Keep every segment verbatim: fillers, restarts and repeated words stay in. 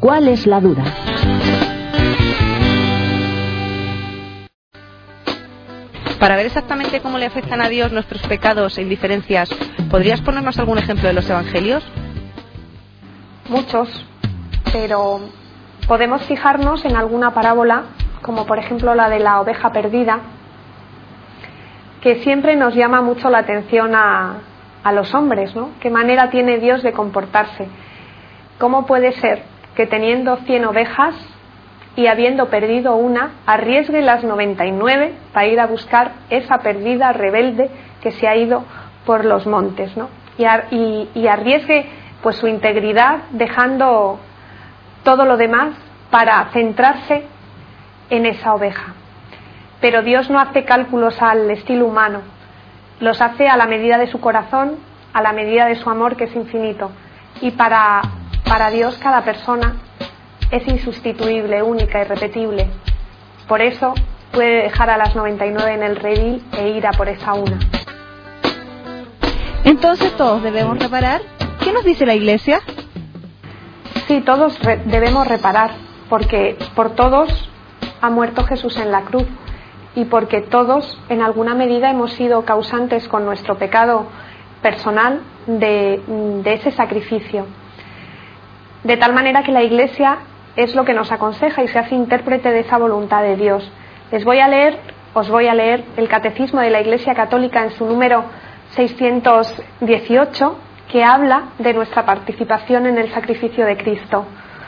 ¿Cuál es la duda? Para ver exactamente cómo le afectan a Dios nuestros pecados e indiferencias, ¿podrías ponernos algún ejemplo de los evangelios? Muchos, pero podemos fijarnos en alguna parábola, como por ejemplo la de la oveja perdida, que siempre nos llama mucho la atención a, a los hombres, ¿no? ¿Qué manera tiene Dios de comportarse? ¿Cómo puede ser que teniendo cien ovejas y habiendo perdido una, arriesgue las noventa y nueve para ir a buscar esa perdida rebelde que se ha ido por los montes, ¿no? Y, ar, y, y arriesgue pues su integridad dejando todo lo demás para centrarse en esa oveja. Pero Dios no hace cálculos al estilo humano, los hace a la medida de su corazón, a la medida de su amor, que es infinito. Y para, para Dios cada persona es insustituible, única, irrepetible. Por eso puede dejar a las noventa y nueve en el redil e ir a por esa una. Entonces todos debemos reparar. ¿Qué nos dice la Iglesia? Sí, todos re- debemos reparar, porque por todos ha muerto Jesús en la cruz y porque todos en alguna medida hemos sido causantes con nuestro pecado personal de, de ese sacrificio. De tal manera que la Iglesia es lo que nos aconseja y se hace intérprete de esa voluntad de Dios. Les voy a leer, os voy a leer el Catecismo de la Iglesia Católica en su número seiscientos dieciocho, que habla de nuestra participación en el sacrificio de Cristo.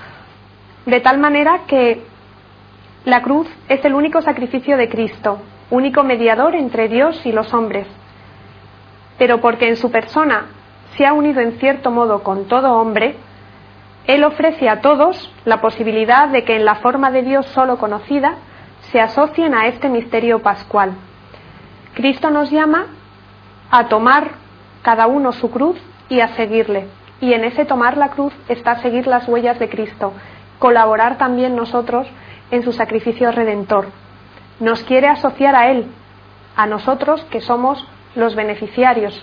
De tal manera que la cruz es el único sacrificio de Cristo, único mediador entre Dios y los hombres. Pero porque en su persona se ha unido en cierto modo con todo hombre, Él ofrece a todos la posibilidad de que en la forma de Dios solo conocida se asocien a este misterio pascual. Cristo nos llama a tomar cada uno su cruz y a seguirle. Y en ese tomar la cruz está seguir las huellas de Cristo, colaborar también nosotros en su sacrificio redentor. Nos quiere asociar a Él, a nosotros que somos los beneficiarios.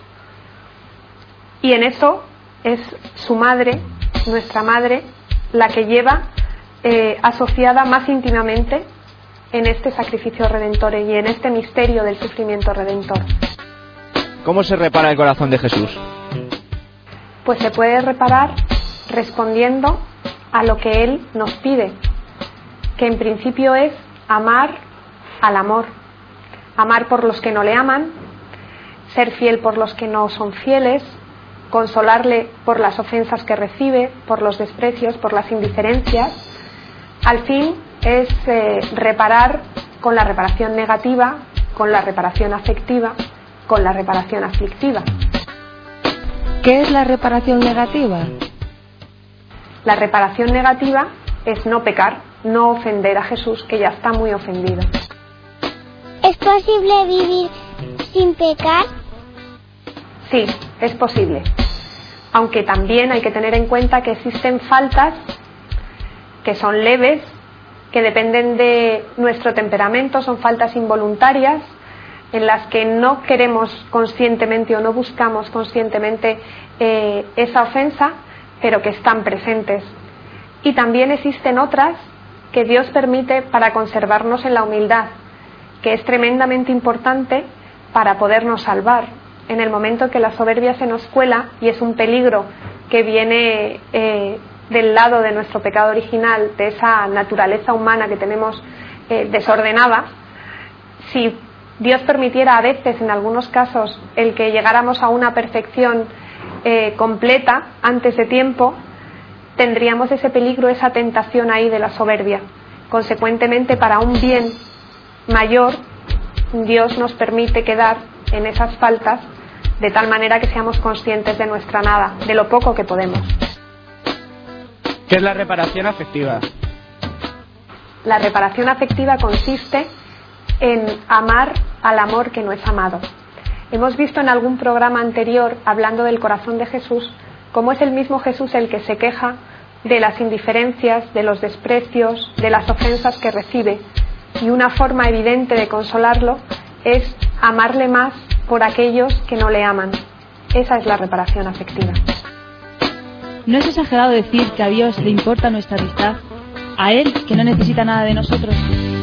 Y en eso es su madre, nuestra madre, la que lleva eh, asociada más íntimamente en este sacrificio redentor y en este misterio del sufrimiento redentor. ¿Cómo se repara el corazón de Jesús? Pues se puede reparar respondiendo a lo que Él nos pide, que en principio es amar al amor, amar por los que no le aman, ser fiel por los que no son fieles, consolarle por las ofensas que recibe, por los desprecios, por las indiferencias. Al fin es eh, reparar con la reparación negativa, con la reparación afectiva, con la reparación aflictiva. ¿Qué es la reparación negativa? La reparación negativa es no pecar, no ofender a Jesús, que ya está muy ofendido. ¿Es posible vivir sin pecar? Sí, es posible. Aunque también hay que tener en cuenta que existen faltas que son leves, que dependen de nuestro temperamento, son faltas involuntarias, en las que no queremos conscientemente o no buscamos conscientemente eh, esa ofensa, pero que están presentes. Y también existen otras que Dios permite para conservarnos en la humildad, que es tremendamente importante para podernos salvar. En el momento que la soberbia se nos cuela, y es un peligro que viene eh, del lado de nuestro pecado original, de esa naturaleza humana que tenemos eh, desordenada, si Dios permitiera a veces, en algunos casos, el que llegáramos a una perfección eh, completa antes de tiempo, tendríamos ese peligro, esa tentación ahí de la soberbia. Consecuentemente, para un bien mayor, Dios nos permite quedar en esas faltas de tal manera que seamos conscientes de nuestra nada, de lo poco que podemos. ¿Qué es la reparación afectiva? La reparación afectiva consiste en amar al amor que no es amado. Hemos visto en algún programa anterior, hablando del corazón de Jesús, cómo es el mismo Jesús el que se queja de las indiferencias, de los desprecios, de las ofensas que recibe, y una forma evidente de consolarlo es amarle más por aquellos que no le aman. Esa es la reparación afectiva. ¿No es exagerado decir que a Dios le importa nuestra amistad? ¿A Él, que no necesita nada de nosotros?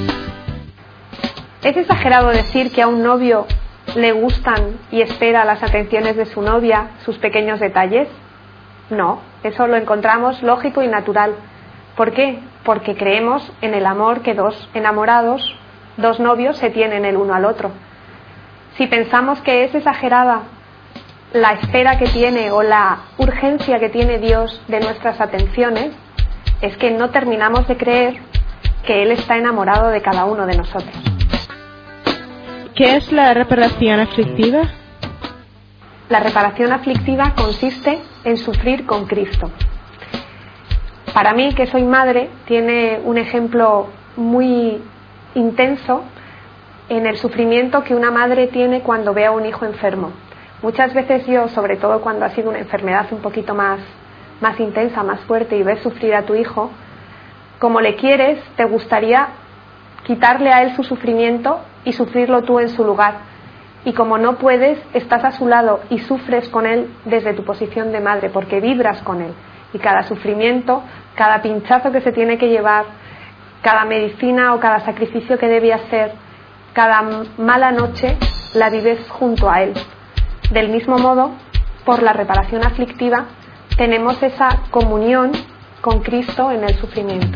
¿Es exagerado decir que a un novio le gustan y espera las atenciones de su novia, sus pequeños detalles? No, eso lo encontramos lógico y natural. ¿Por qué? Porque creemos en el amor que dos enamorados, dos novios se tienen el uno al otro. Si pensamos que es exagerada la espera que tiene o la urgencia que tiene Dios de nuestras atenciones, es que no terminamos de creer que Él está enamorado de cada uno de nosotros. ¿Qué es la reparación aflictiva? La reparación aflictiva consiste en sufrir con Cristo. Para mí, que soy madre, tiene un ejemplo muy intenso en el sufrimiento que una madre tiene cuando ve a un hijo enfermo. Muchas veces yo, sobre todo cuando ha sido una enfermedad un poquito más, más intensa, más fuerte, y ves sufrir a tu hijo, como le quieres, te gustaría quitarle a él su sufrimiento y sufrirlo tú en su lugar. Y como no puedes, estás a su lado y sufres con él desde tu posición de madre, porque vibras con él. Y cada sufrimiento, cada pinchazo que se tiene que llevar, cada medicina o cada sacrificio que debe hacer, cada mala noche, la vives junto a él. Del mismo modo, por la reparación aflictiva, tenemos esa comunión con Cristo en el sufrimiento.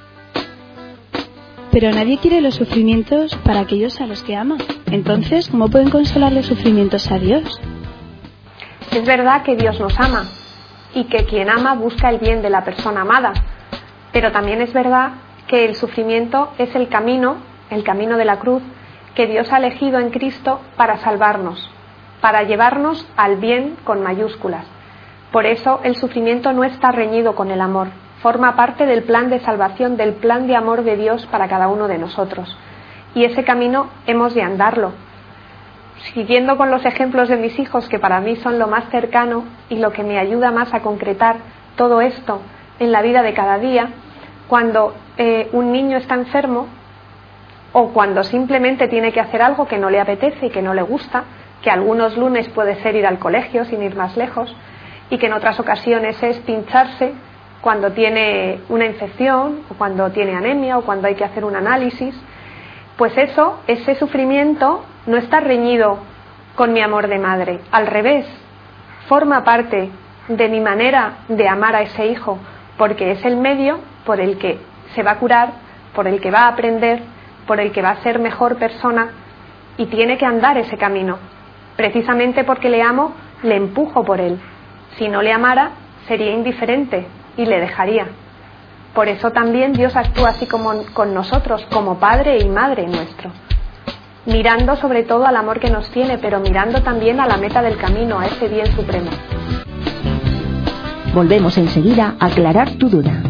Pero nadie quiere los sufrimientos para aquellos a los que ama. Entonces, ¿cómo pueden consolar los sufrimientos a Dios? Es verdad que Dios nos ama y que quien ama busca el bien de la persona amada, pero también es verdad que el sufrimiento es el camino, el camino de la cruz, que Dios ha elegido en Cristo para salvarnos, para llevarnos al bien con mayúsculas. Por eso el sufrimiento no está reñido con el amor. Forma parte del plan de salvación, del plan de amor de Dios para cada uno de nosotros. Y ese camino hemos de andarlo. Siguiendo con los ejemplos de mis hijos, que para mí son lo más cercano y lo que me ayuda más a concretar todo esto en la vida de cada día, cuando eh, un niño está enfermo o cuando simplemente tiene que hacer algo que no le apetece y que no le gusta, que algunos lunes puede ser ir al colegio sin ir más lejos, y que en otras ocasiones es pincharse cuando tiene una infección o cuando tiene anemia o cuando hay que hacer un análisis, pues eso, ese sufrimiento no está reñido con mi amor de madre, al revés, forma parte de mi manera de amar a ese hijo, porque es el medio por el que se va a curar, por el que va a aprender, por el que va a ser mejor persona, y tiene que andar ese camino. Precisamente porque le amo, le empujo por él. Si no le amara, sería indiferente y le dejaría. Por eso también Dios actúa así como con nosotros, como Padre y Madre nuestro, mirando sobre todo al amor que nos tiene, pero mirando también a la meta del camino, a ese bien supremo. Volvemos enseguida a aclarar tu duda.